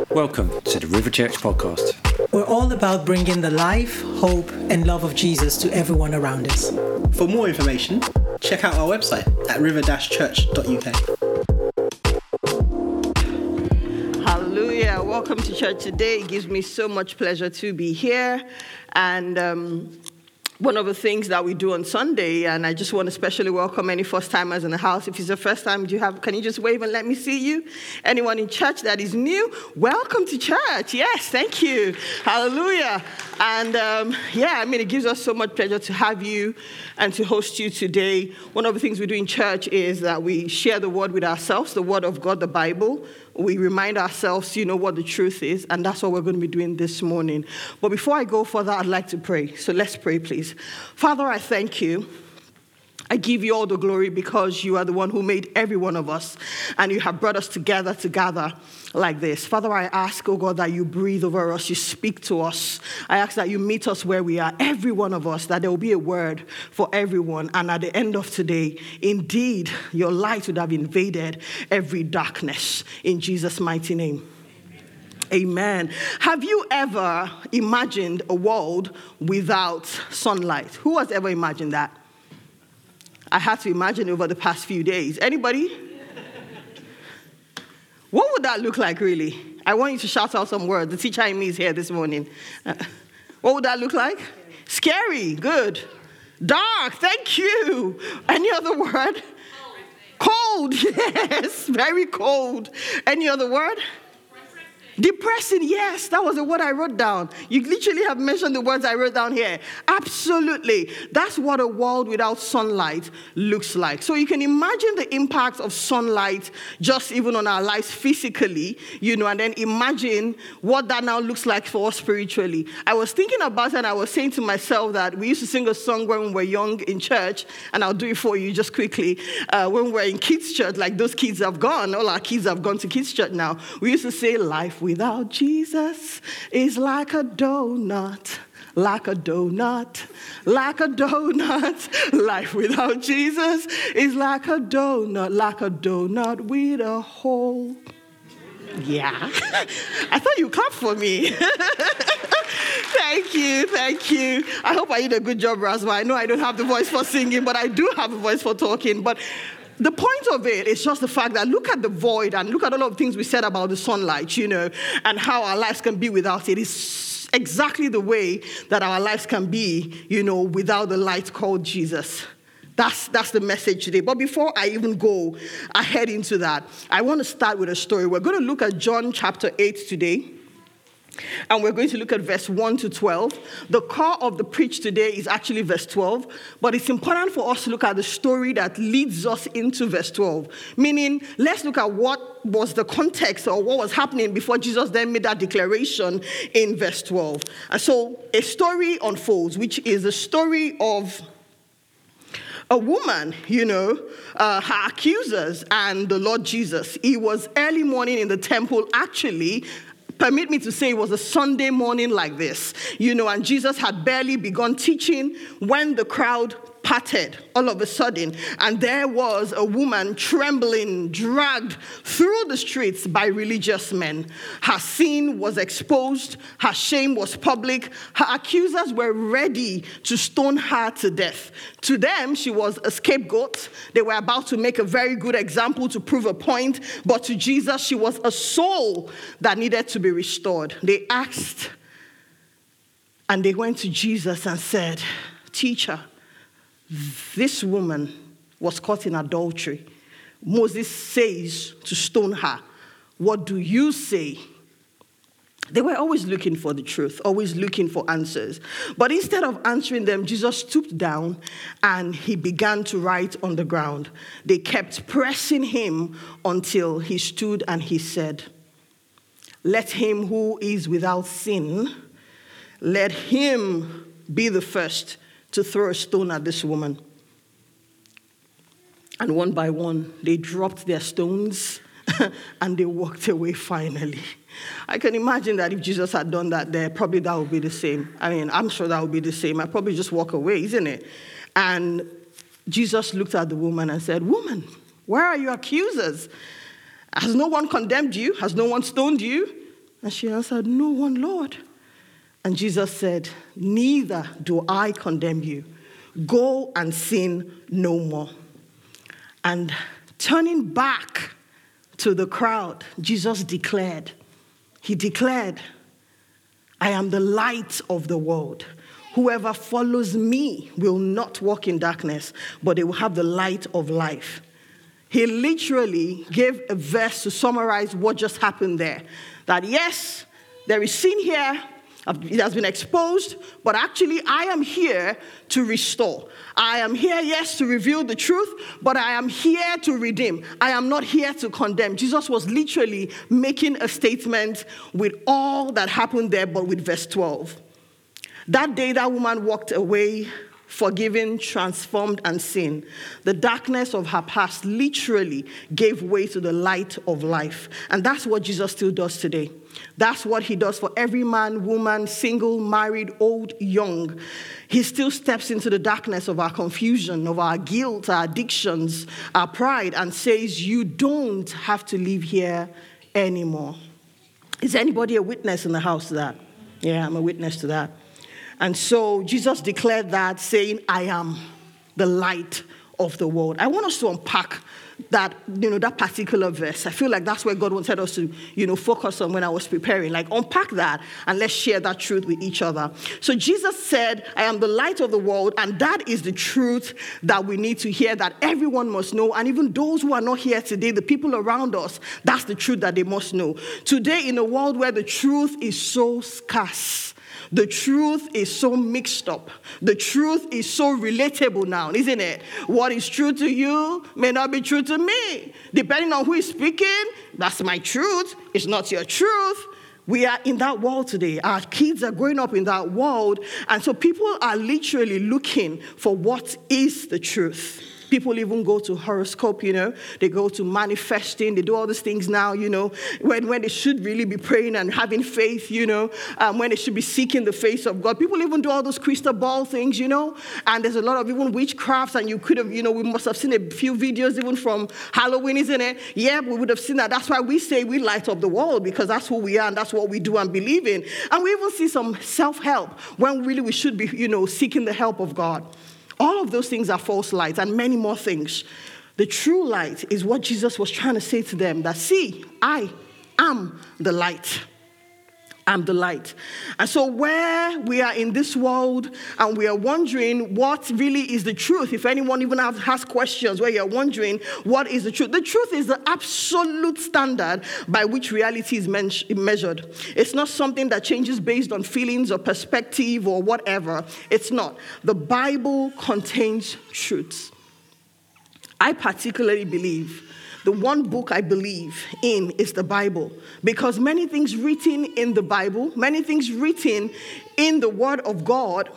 Welcome to the River Church podcast. We're all about bringing the life, hope, and love of Jesus to everyone around us. For more information, check out our website at river-church.uk. Hallelujah. Welcome to church today. It gives me so much pleasure to be here. And one of the things that we do on Sunday, and I just want to especially welcome any first-timers in the house. If it's your first time, can you just wave and let me see you? Anyone in church that is new, welcome to church. Yes, thank you. Hallelujah. And it gives us so much pleasure to have you and to host you today. One of the things we do in church is that we share the word with ourselves, the word of God, the Bible. We remind ourselves, what the truth is, and that's what we're going to be doing this morning. But before I go further, I'd like to pray. So let's pray, please. Father, I thank you. I give you all the glory because you are the one who made every one of us, and you have brought us together like this. Father, I ask, oh God, that you breathe over us, you speak to us. I ask that you meet us where we are, every one of us, that there will be a word for everyone. And at the end of today, indeed, your light would have invaded every darkness. In Jesus' mighty name. Amen. Have you ever imagined a world without sunlight? Who has ever imagined that? I had to imagine over the past few days. Anybody? What would that look like, really? I want you to shout out some words. The teacher in me is here this morning. What would that look like? Scary. Good. Dark. Thank you. Any other word? Cold. Yes. Very cold. Any other word? Depressing, yes, that was the word I wrote down. You literally have mentioned the words I wrote down here. Absolutely. That's what a world without sunlight looks like. So you can imagine the impact of sunlight just even on our lives physically, and then imagine what that now looks like for us spiritually. I was thinking about it and I was saying to myself that we used to sing a song when we were young in church, and I'll do it for you just quickly. When we were in kids' church, like those kids have gone, all our kids have gone to kids' church now. We used to say, life without Jesus is like a donut, like a donut, like a donut. Life without Jesus is like a donut with a hole. Yeah. I thought you clapped for me. Thank you. I hope I did a good job, Rasma. I know I don't have the voice for singing, but I do have a voice for talking. But the point of it is just the fact that look at the void and look at all of the things we said about the sunlight, and how our lives can be without it. It's exactly the way that our lives can be, without the light called Jesus. That's the message today. But before I even go ahead into that, I want to start with a story. We're going to look at John chapter 8 today. And we're going to look at verse 1 to 12. The core of the preach today is actually verse 12, but it's important for us to look at the story that leads us into verse 12. Meaning, let's look at what was the context or what was happening before Jesus then made that declaration in verse 12. And so a story unfolds, which is the story of a woman, her accusers and the Lord Jesus. It was early morning in the temple, actually. Permit me to say it was a Sunday morning like this, and Jesus had barely begun teaching when the crowd parted all of a sudden, and there was a woman trembling, dragged through the streets by religious men. Her sin was exposed, her shame was public, her accusers were ready to stone her to death. To them, she was a scapegoat. They were about to make a very good example to prove a point, but to Jesus, she was a soul that needed to be restored. They asked, and they went to Jesus and said, "Teacher, this woman was caught in adultery. Moses says to stone her. What do you say?" They were always looking for the truth, always looking for answers. But instead of answering them, Jesus stooped down and he began to write on the ground. They kept pressing him until he stood and he said, "Let him who is without sin, let him be the first to throw a stone at this woman." And one by one, they dropped their stones and they walked away finally. I can imagine that if Jesus had done that there, probably that would be the same. I'm sure that would be the same. I'd probably just walk away, isn't it? And Jesus looked at the woman and said, "Woman, where are your accusers? Has no one condemned you? Has no one stoned you?" And she answered, no one, Lord. And Jesus said, neither do I condemn you. Go and sin no more. And turning back to the crowd, Jesus declared, I am the light of the world. Whoever follows me will not walk in darkness, but they will have the light of life. He literally gave a verse to summarize what just happened there. That yes, there is sin here, it has been exposed, but actually I am here to restore. I am here, yes, to reveal the truth, but I am here to redeem. I am not here to condemn. Jesus was literally making a statement with all that happened there, but with verse 12. That day that woman walked away, forgiven, transformed, and seen. The darkness of her past literally gave way to the light of life. And that's what Jesus still does today. That's what he does for every man, woman, single, married, old, young. He still steps into the darkness of our confusion, of our guilt, our addictions, our pride, and says, you don't have to live here anymore. Is anybody a witness in the house to that? Yeah, I'm a witness to that. And so Jesus declared that, saying, I am the light of the world. I want us to unpack that, that particular verse. I feel like that's where God wanted us to, focus on when I was preparing. Like, unpack that and let's share that truth with each other. So Jesus said, I am the light of the world, and that is the truth that we need to hear, that everyone must know. And even those who are not here today, the people around us, that's the truth that they must know. Today, in a world where the truth is so scarce, the truth is so mixed up. The truth is so relatable now, isn't it? What is true to you may not be true to me. Depending on who is speaking, that's my truth. It's not your truth. We are in that world today. Our kids are growing up in that world. And so people are literally looking for what is the truth. People even go to horoscope, they go to manifesting, they do all these things now, when they should really be praying and having faith, when they should be seeking the face of God. People even do all those crystal ball things, and there's a lot of even witchcrafts, and you could have, we must have seen a few videos even from Halloween, isn't it? Yeah, we would have seen that. That's why we say we light up the world, because that's who we are and that's what we do and believe in. And we even see some self-help when really we should be, seeking the help of God. All of those things are false lights and many more things. The true light is what Jesus was trying to say to them, that see, I am the light. I'm the light. And so where we are in this world and we are wondering what really is the truth, if anyone even has questions where you're wondering what is the truth is the absolute standard by which reality is measured. It's not something that changes based on feelings or perspective or whatever. It's not. The Bible contains truths. I particularly believe the one book I believe in is the Bible, because many things written in the Bible, many things written in the Word of God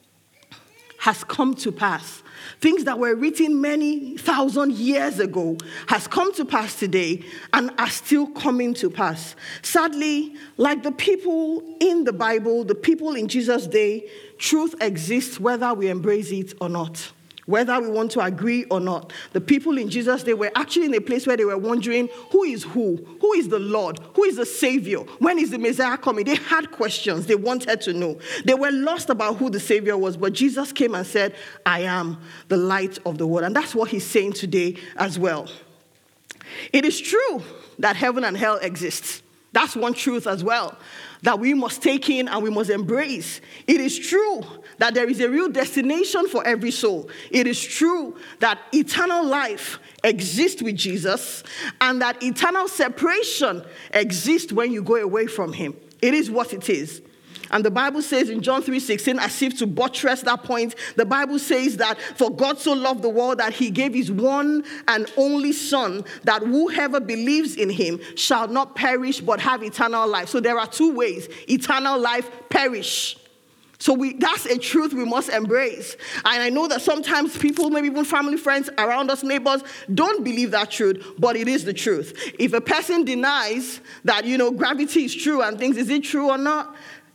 has come to pass. Things that were written many thousand years ago has come to pass today and are still coming to pass. Sadly, like the people in the Bible, the people in Jesus' day, truth exists whether we embrace it or not. Whether we want to agree or not. The people in Jesus, they were actually in a place where they were wondering, who is who? Who is the Lord? Who is the Savior? When is the Messiah coming? They had questions. They wanted to know. They were lost about who the Savior was, but Jesus came and said, I am the light of the world. And that's what he's saying today as well. It is true that heaven and hell exists. That's one truth as well that we must take in and we must embrace. It is true that there is a real destination for every soul. It is true that eternal life exists with Jesus and that eternal separation exists when you go away from him. It is what it is. And the Bible says in John 3:16, as if to buttress that point, the Bible says that for God so loved the world that he gave his one and only Son, that whoever believes in him shall not perish but have eternal life. So there are two ways: eternal life, perish. So that's a truth we must embrace. And I know that sometimes people, maybe even family, friends around us, neighbors, don't believe that truth, but it is the truth. If a person denies that, gravity is true and things, is it true or not?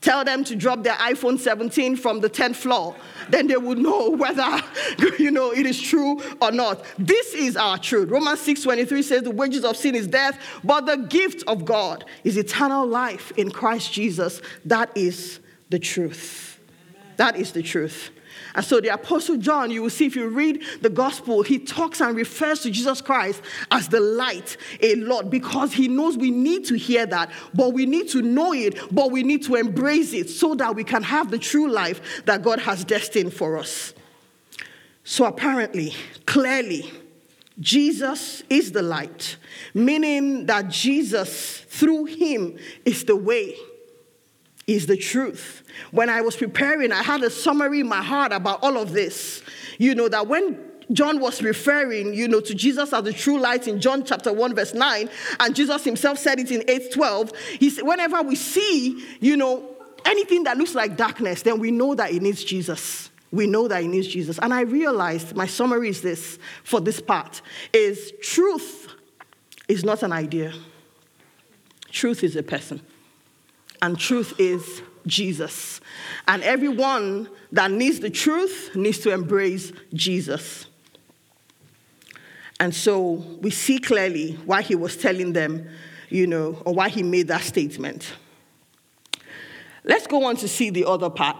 Tell them to drop their iPhone 17 from the 10th floor. Then they will know whether, it is true or not. This is our truth. Romans 6:23 says the wages of sin is death, but the gift of God is eternal life in Christ Jesus. That is the truth. That is the truth. And so the Apostle John, you will see if you read the gospel, he talks and refers to Jesus Christ as the light a lot because he knows we need to hear that, but we need to know it, but we need to embrace it so that we can have the true life that God has destined for us. So apparently, clearly, Jesus is the light, meaning that Jesus, through him, is the way, is the truth. When I was preparing, I had a summary in my heart about all of this. That when John was referring, to Jesus as the true light in John chapter 1, verse 9, and Jesus himself said it in 8:12, he said, whenever we see, anything that looks like darkness, then we know that it needs Jesus. We know that it needs Jesus. And I realized, my summary is this, for this part, is truth is not an idea. Truth is a person. And truth is Jesus. And everyone that needs the truth needs to embrace Jesus. And so we see clearly why he was telling them, or why he made that statement. Let's go on to see the other part.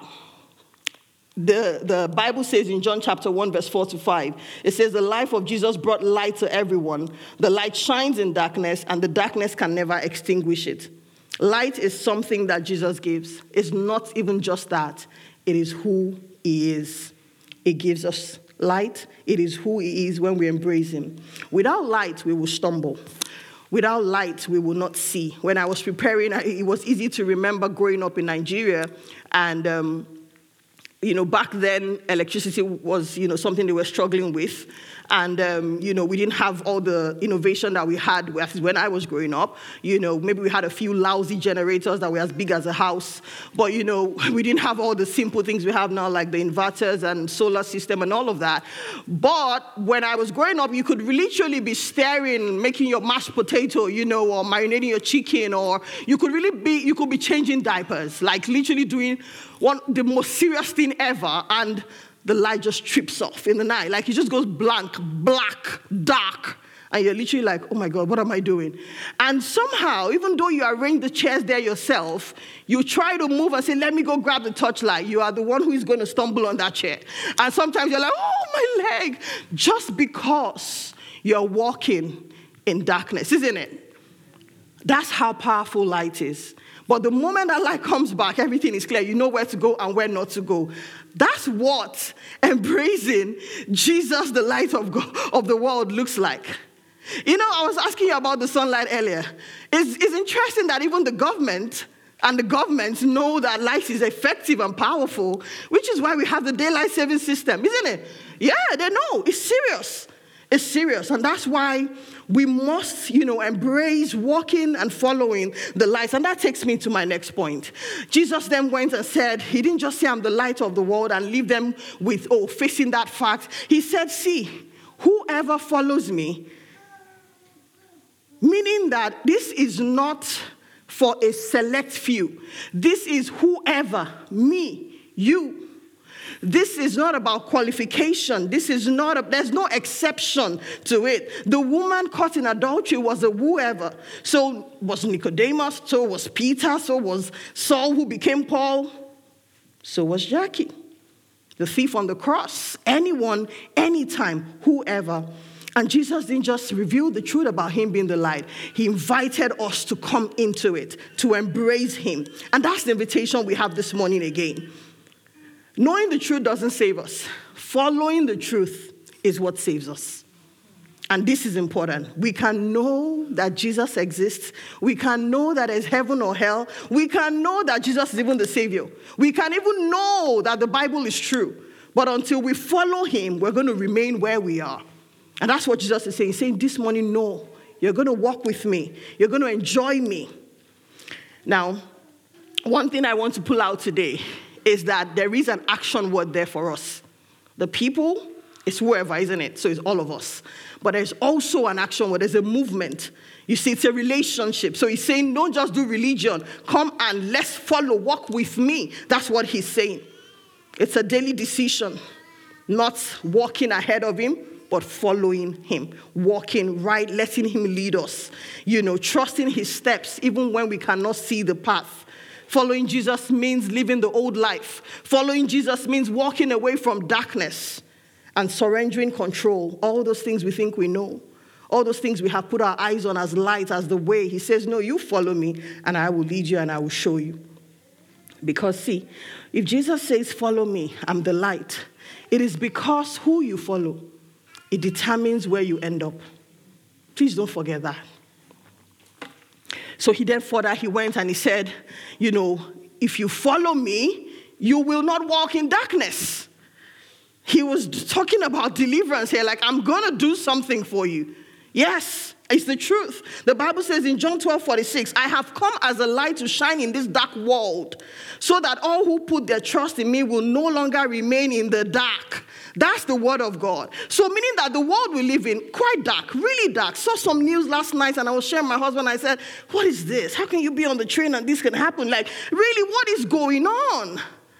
The Bible says in John chapter 1, verse 4-5, it says, the life of Jesus brought light to everyone. The light shines in darkness, and the darkness can never extinguish it. Light is something that Jesus gives. It's not even just that. It is who he is. It gives us light. It is who he is when we embrace him. Without light, we will stumble. Without light, we will not see. When I was preparing, it was easy to remember growing up in Nigeria. And, back then, electricity was, something they were struggling with. And, we didn't have all the innovation that we had when I was growing up. Maybe we had a few lousy generators that were as big as a house. But, we didn't have all the simple things we have now, like the inverters and solar system and all of that. But when I was growing up, you could literally be staring, making your mashed potato, or marinating your chicken, or you could be changing diapers, like literally doing the most serious thing ever, and the light just trips off in the night. Like it just goes blank, black, dark. And you're literally like, oh my God, what am I doing? And somehow, even though you arrange the chairs there yourself, you try to move and say, let me go grab the torchlight. You are the one who is going to stumble on that chair. And sometimes you're like, oh, my leg. Just because you're walking in darkness, isn't it? That's how powerful light is. But the moment that light comes back, everything is clear. You know where to go and where not to go. That's what embracing Jesus, the light of God, of the world, looks like. I was asking you about the sunlight earlier. It's interesting that even the government and the governments know that light is effective and powerful, which is why we have the daylight saving system, isn't it? Yeah, they know. It's serious. It's serious. And that's why we must, embrace walking and following the light. And that takes me to my next point. Jesus then went and said, he didn't just say I'm the light of the world and leave them with, facing that fact. He said, see, whoever follows me, meaning that this is not for a select few. This is whoever, me, you. This is not about qualification. There's no exception to it. The woman caught in adultery was a whoever. So was Nicodemus, so was Peter, so was Saul who became Paul, so was Jackie. The thief on the cross, anyone, anytime, whoever. And Jesus didn't just reveal the truth about him being the light. He invited us to come into it, to embrace him. And that's the invitation we have this morning again. Knowing the truth doesn't save us. Following the truth is what saves us. And this is important. We can know that Jesus exists. We can know that there's heaven or hell. We can know that Jesus is even the Savior. We can even know that the Bible is true. But until we follow him, we're going to remain where we are. And that's what Jesus is saying. He's saying this morning, no, you're going to walk with me. You're going to enjoy me. Now, one thing I want to pull out today is that there is an action word there for us. The people It's whoever, isn't it? So it's all of us. But there's also an action where there's a movement. You see, it's a relationship. So he's saying, don't just do religion. Come and let's follow, walk with me. That's what he's saying. It's a daily decision, not walking ahead of him, but following him, walking right, letting him lead us, trusting his steps, even when we cannot see the path. Following Jesus means living the old life. Following Jesus means walking away from darkness and surrendering control. All those things we think we know, all those things we have put our eyes on as light, as the way. He says, no, you follow me and I will lead you and I will show you. Because see, if Jesus says, follow me, I'm the light, it is because who you follow, it determines where you end up. Please don't forget that. So he went and he said, if you follow me, you will not walk in darkness. He was talking about deliverance here, like, I'm going to do something for you. Yes, it's the truth. The Bible says in John 12:46, I have come as a light to shine in this dark world, so that all who put their trust in me will no longer remain in the dark. That's the word of God. So meaning that the world we live in, quite dark, really dark. Saw some news last night and I was sharing with my husband. I said, what is this? How can you be on the train and this can happen? Like, really, what is going on?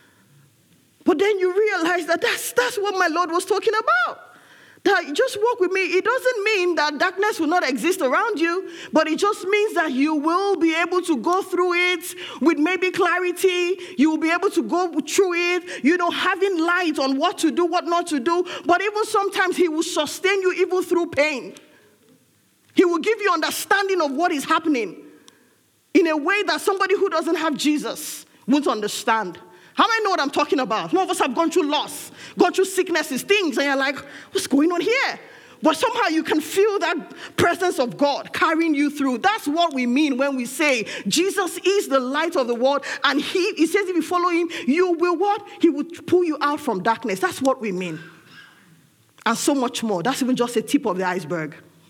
But then you realize that that's what my Lord was talking about. That just walk with me. It doesn't mean that darkness will not exist around you, but it just means that you will be able to go through it with maybe clarity. You will be able to go through it, having light on what to do, what not to do. But even sometimes he will sustain you even through pain. He will give you understanding of what is happening in a way that somebody who doesn't have Jesus won't understand. How many know what I'm talking about? Some of us have gone through loss, gone through sicknesses, things, and you're like, what's going on here? But somehow you can feel that presence of God carrying you through. That's what we mean when we say Jesus is the light of the world, and he says if you follow him, you will what? He will pull you out from darkness. That's what we mean. And so much more. That's even just a tip of the iceberg.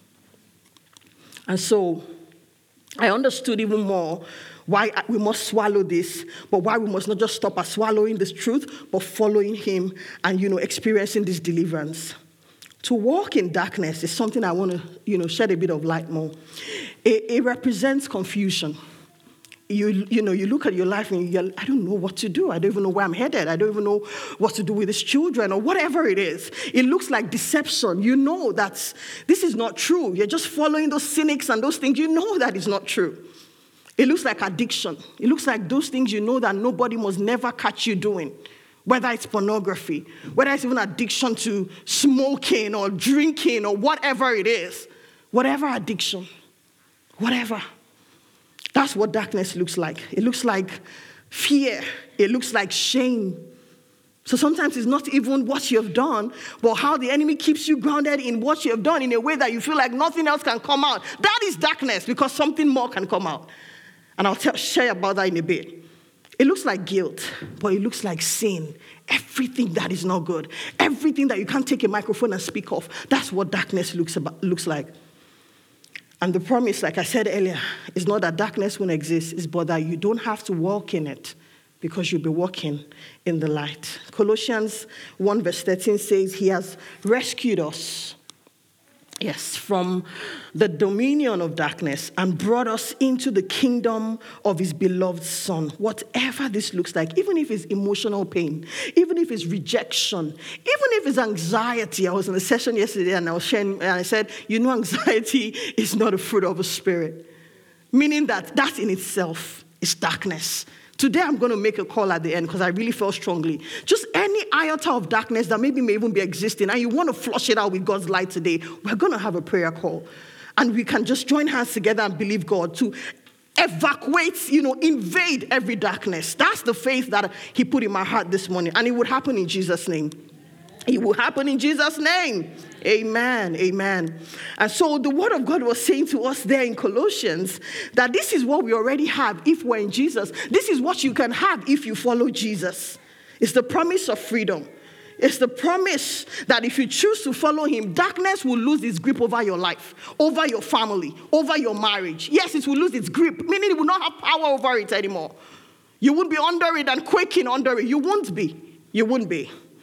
And so I understood even more why we must swallow this, but why we must not just stop at swallowing this truth, but following him and, experiencing this deliverance. To walk in darkness is something I want to, shed a bit of light more. It represents confusion. You look at your life and I don't know what to do. I don't even know where I'm headed. I don't even know what to do with these children or whatever it is. It looks like deception. You know that this is not true. You're just following those cynics and those things. You know that is not true. It looks like addiction. It looks like those things that nobody must never catch you doing. Whether it's pornography, whether it's even addiction to smoking or drinking or whatever it is. Whatever addiction. Whatever. That's what darkness looks like. It looks like fear. It looks like shame. So sometimes it's not even what you have done, but how the enemy keeps you grounded in what you have done in a way that you feel like nothing else can come out. That is darkness because something more can come out. And I'll share about that in a bit. It looks like guilt, but it looks like sin. Everything that is not good. Everything that you can't take a microphone and speak of. That's what darkness looks like. And the promise, like I said earlier, is not that darkness won't exist, it's but that you don't have to walk in it because you'll be walking in the light. Colossians 1 verse 13 says, he has rescued us, from the dominion of darkness and brought us into the kingdom of his beloved Son. Whatever this looks like, even if it's emotional pain, even if it's rejection, even if it's anxiety. I was in a session yesterday and I was sharing, and I said, anxiety is not a fruit of the Spirit. Meaning that in itself is darkness. Today I'm going to make a call at the end because I really felt strongly. Just any iota of darkness that maybe may even be existing and you want to flush it out with God's light today, we're going to have a prayer call. And we can just join hands together and believe God to evacuate, invade every darkness. That's the faith that he put in my heart this morning. And it would happen in Jesus' name. It will happen in Jesus' name. Amen. Amen. And so the word of God was saying to us there in Colossians that this is what we already have if we're in Jesus. This is what you can have if you follow Jesus. It's the promise of freedom. It's the promise that if you choose to follow him, darkness will lose its grip over your life, over your family, over your marriage. Yes, it will lose its grip, meaning it will not have power over it anymore. You won't be under it and quaking under it. You won't be. You won't be.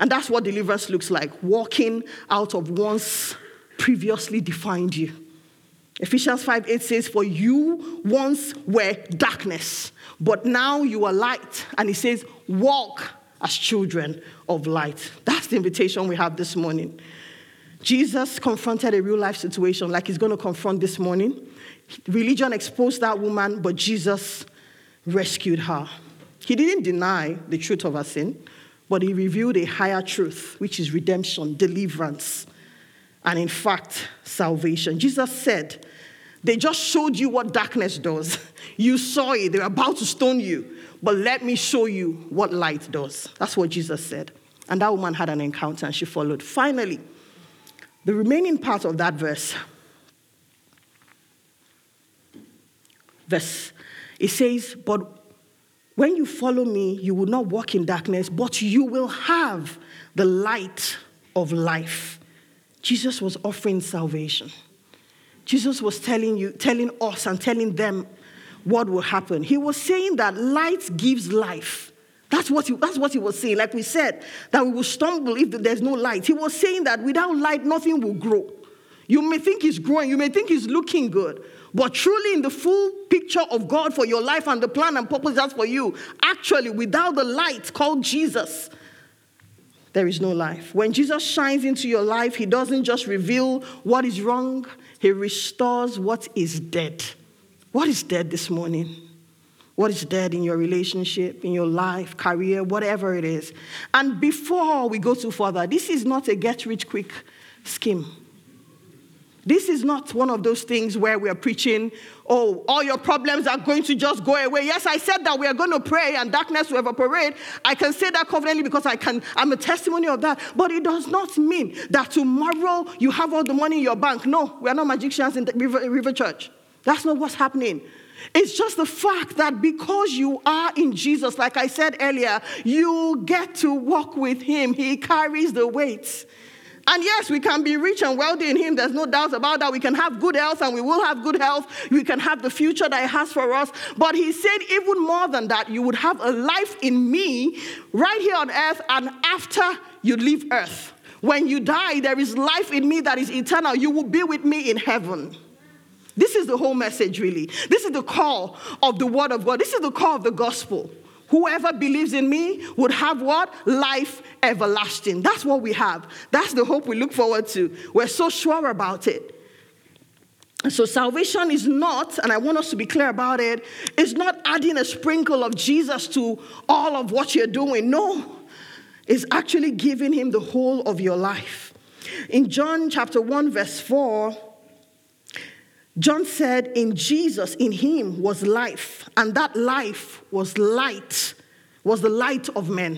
And that's what deliverance looks like, walking out of once previously defined you. Ephesians 5:8 says, for you once were darkness, but now you are light. And it says, walk as children of light. That's the invitation we have this morning. Jesus confronted a real life situation like he's going to confront this morning. Religion exposed that woman, but Jesus rescued her. He didn't deny the truth of her sin, but he revealed a higher truth, which is redemption, deliverance, and in fact, salvation. Jesus said, they just showed you what darkness does. You saw it. They were about to stone you. But let me show you what light does. That's what Jesus said. And that woman had an encounter and she followed. Finally, the remaining part of that verse, it says, but when you follow me, you will not walk in darkness, but you will have the light of life. Jesus was offering salvation. Jesus was telling us and telling them what will happen. He was saying that light gives life. That's what he was saying. Like we said, that we will stumble if there's no light. He was saying that without light, nothing will grow. You may think he's growing. You may think he's looking good. But truly in the full picture of God for your life and the plan and purpose that's for you, actually without the light called Jesus, there is no life. When Jesus shines into your life, he doesn't just reveal what is wrong. He restores what is dead. What is dead this morning? What is dead in your relationship, in your life, career, whatever it is? And before we go too further, this is not a get-rich-quick scheme. This is not one of those things where we are preaching, oh, all your problems are going to just go away. Yes, I said that we are going to pray and darkness will evaporate. I can say that confidently because I'm a testimony of that. But it does not mean that tomorrow you have all the money in your bank. No, we are not magicians in the River Church. That's not what's happening. It's just the fact that because you are in Jesus, like I said earlier, you get to walk with him. He carries the weight. And yes, we can be rich and wealthy in him. There's no doubt about that. We can have good health and we will have good health. We can have the future that he has for us. But he said even more than that, you would have a life in me right here on earth and after you leave earth. When you die, there is life in me that is eternal. You will be with me in heaven. This is the whole message, really. This is the call of the word of God. This is the call of the gospel. Whoever believes in me would have what? Life everlasting. That's what we have. That's the hope we look forward to. We're so sure about it. And so salvation is not, and I want us to be clear about it, is not adding a sprinkle of Jesus to all of what you're doing. No. It's actually giving him the whole of your life. In John chapter 1, verse 4, John said, in Jesus, in him was life, and that life was light, was the light of men.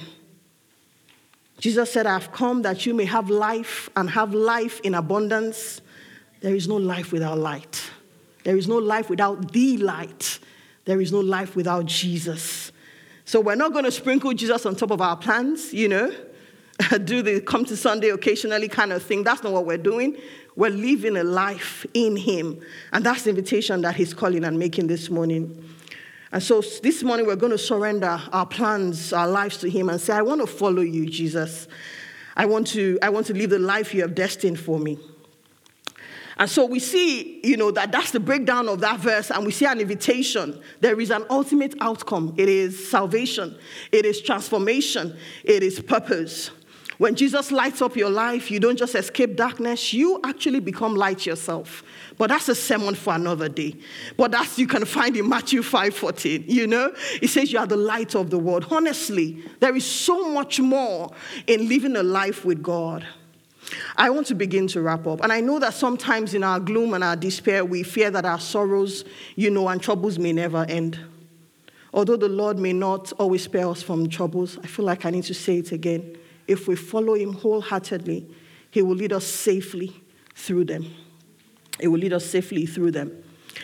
Jesus said, I have come that you may have life and have life in abundance. There is no life without light. There is no life without the light. There is no life without Jesus. So we're not going to sprinkle Jesus on top of our plans, do the come to Sunday occasionally kind of thing. That's not what we're doing. We're living a life in him. And that's the invitation that he's calling and making this morning. And so this morning we're going to surrender our plans, our lives to him and say, I want to follow you, Jesus. I want to live the life you have destined for me. And so we see, that's the breakdown of that verse, and we see an invitation. There is an ultimate outcome. It is salvation. It is transformation. It is purpose. When Jesus lights up your life, you don't just escape darkness, you actually become light yourself. But that's a sermon for another day. But that's you can find in Matthew 5:14, It says you are the light of the world. Honestly, there is so much more in living a life with God. I want to begin to wrap up. And I know that sometimes in our gloom and our despair, we fear that our sorrows, and troubles may never end. Although the Lord may not always spare us from troubles, I feel like I need to say it again. If we follow him wholeheartedly, he will lead us safely through them. It will lead us safely through them.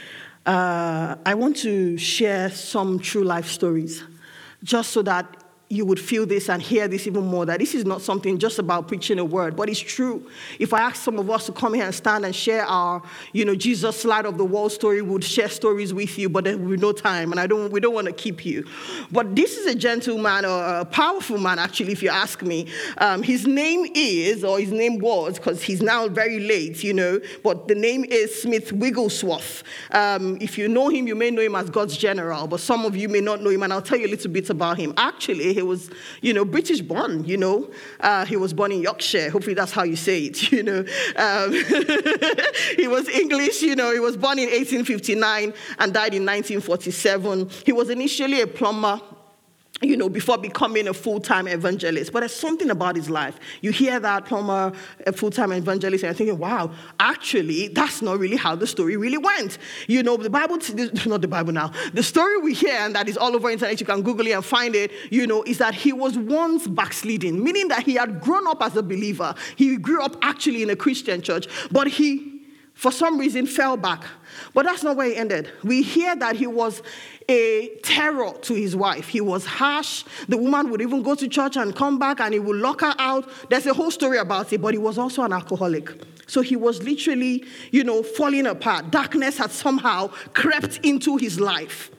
I want to share some true life stories, just so that you would feel this and hear this even more, that this is not something just about preaching a word, but it's true. If I ask some of us to come here and stand and share our, Jesus slide of the wall story, we would share stories with you, but there will be no time, and we don't want to keep you. But this is a gentleman, or a powerful man, actually, if you ask me. His name was, because he's now very late, but the name is Smith Wigglesworth. If you know him, you may know him as God's general, but some of you may not know him, and I'll tell you a little bit about him. Actually, he was, British born, he was born in Yorkshire. Hopefully that's how you say it, He was English, he was born in 1859 and died in 1947. He was initially a plumber, before becoming a full-time evangelist. But there's something about his life. You hear that plumber, a full-time evangelist, and you're thinking, wow, actually, that's not really how the story really went. The Bible, not the Bible now, the story we hear, and that is all over the internet, you can Google it and find it, is that he was once backsliding, meaning that he had grown up as a believer. He grew up actually in a Christian church, but he, for some reason, fell back. But that's not where he ended. We hear that he was a terror to his wife. He was harsh. The woman would even go to church and come back, and he would lock her out. There's a whole story about it, but he was also an alcoholic. So he was literally, falling apart. Darkness had somehow crept into his life.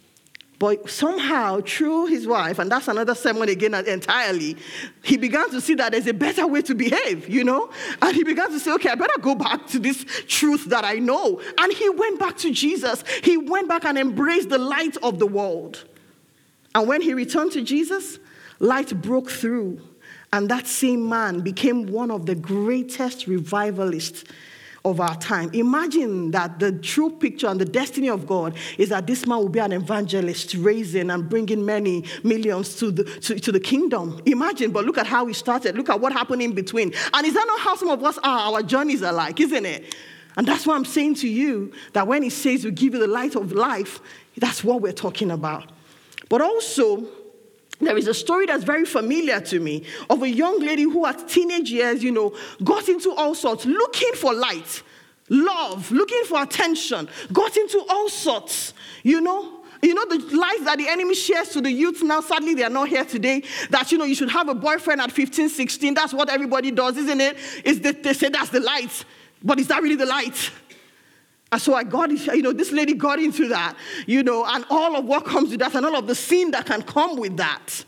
But somehow, through his wife, and that's another sermon again entirely, he began to see that there's a better way to behave, And he began to say, okay, I better go back to this truth that I know. And he went back to Jesus. He went back and embraced the light of the world. And when he returned to Jesus, light broke through. And that same man became one of the greatest revivalists of our time. Imagine that the true picture and the destiny of God is that this man will be an evangelist, raising and bringing many millions to the kingdom. Imagine, but look at how he started. Look at what happened in between. And is that not how some of us are? Our journeys are like, isn't it? And that's why I'm saying to you that when he says we give you the light of life, that's what we're talking about. But also, there is a story that's very familiar to me of a young lady who at teenage years, got into all sorts, looking for light, love, looking for attention, got into all sorts, the lies that the enemy shares to the youth now, sadly they are not here today, that, you should have a boyfriend at 15, 16, that's what everybody does, isn't it? They say that's the light, but is that really the light? And so this lady got into that, and all of what comes with that, and all of the sin that can come with that.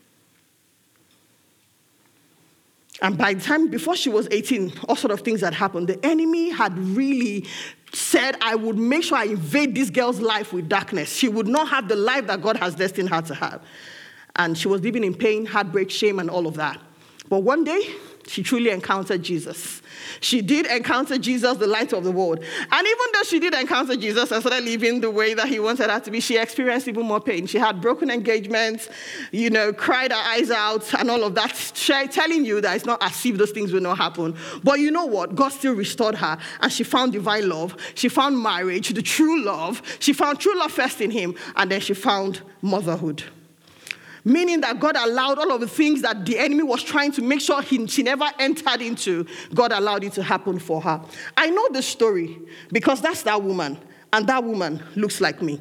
And by the time, before she was 18, all sort of things had happened. The enemy had really said, I would make sure I invade this girl's life with darkness. She would not have the life that God has destined her to have. And she was living in pain, heartbreak, shame, and all of that. But one day, she truly encountered Jesus. She did encounter Jesus, the light of the world. And even though she did encounter Jesus and started living the way that he wanted her to be, she experienced even more pain. She had broken engagements, cried her eyes out and all of that, telling you that it's not as if those things will not happen. But you know what? God still restored her, and she found divine love. She found marriage, the true love. She found true love first in him, and then she found motherhood. Meaning that God allowed all of the things that the enemy was trying to make sure she never entered into, God allowed it to happen for her. I know the story because that's that woman, and that woman looks like me.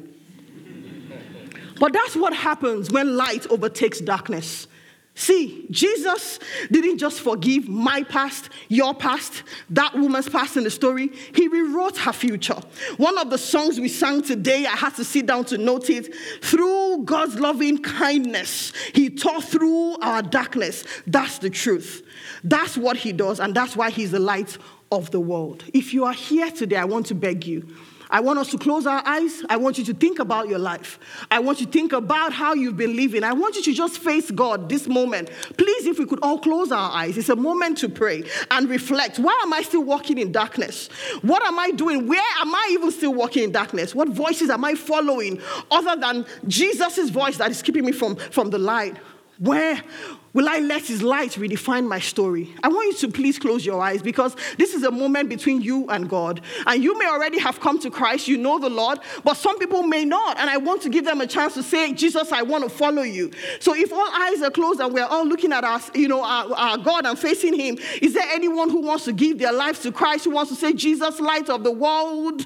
But that's what happens when light overtakes darkness. See, Jesus didn't just forgive my past, your past, that woman's past in the story. He rewrote her future. One of the songs we sang today, I had to sit down to note it. Through God's loving kindness, he tore through our darkness. That's the truth. That's what he does, and that's why he's the light of the world. If you are here today, I want to beg you. I want us to close our eyes. I want you to think about your life. I want you to think about how you've been living. I want you to just face God this moment. Please, if we could all close our eyes. It's a moment to pray and reflect. Why am I still walking in darkness? What am I doing? Where am I even still walking in darkness? What voices am I following other than Jesus' voice that is keeping me from the light? Where will I let his light redefine my story? I want you to please close your eyes, because this is a moment between you and God. And you may already have come to Christ, you know the Lord, but some people may not. And I want to give them a chance to say, Jesus, I want to follow you. So if all eyes are closed and we're all looking at us, our God and facing him, is there anyone who wants to give their life to Christ, who wants to say, Jesus, light of the world,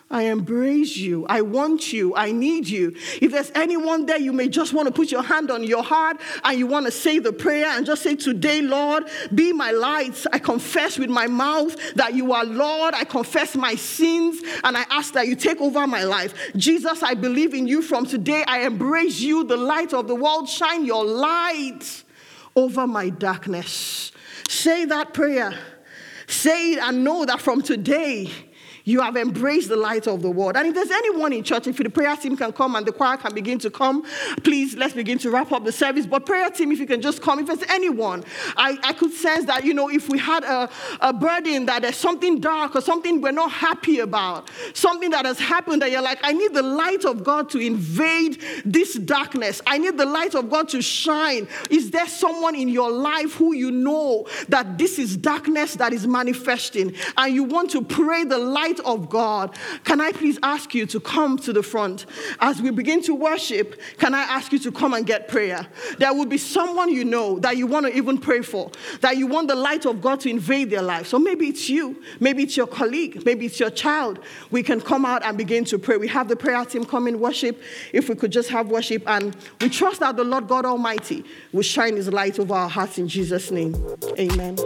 I embrace you. I want you. I need you. If there's anyone there, you may just want to put your hand on your heart and you want to say the prayer and just say, today, Lord, be my light. I confess with my mouth that you are Lord. I confess my sins and I ask that you take over my life. Jesus, I believe in you from today. I embrace you, the light of the world. Shine your light over my darkness. Say that prayer. Say it and know that from today, you have embraced the light of the world. And if there's anyone in church, if the prayer team can come and the choir can begin to come, please, let's begin to wrap up the service. But prayer team, if you can just come. If there's anyone, I could sense that, if we had a burden that there's something dark or something we're not happy about, something that has happened that you're like, I need the light of God to invade this darkness. I need the light of God to shine. Is there someone in your life who you know that this is darkness that is manifesting and you want to pray the light of God? Can I please ask you to come to the front? As we begin to worship, can I ask you to come and get prayer? There will be someone you know that you want to even pray for, that you want the light of God to invade their life. So maybe it's you, maybe it's your colleague, maybe it's your child. We can come out and begin to pray. We have the prayer team come in worship. If we could just have worship, and we trust that the Lord God Almighty will shine his light over our hearts in Jesus' name. Amen.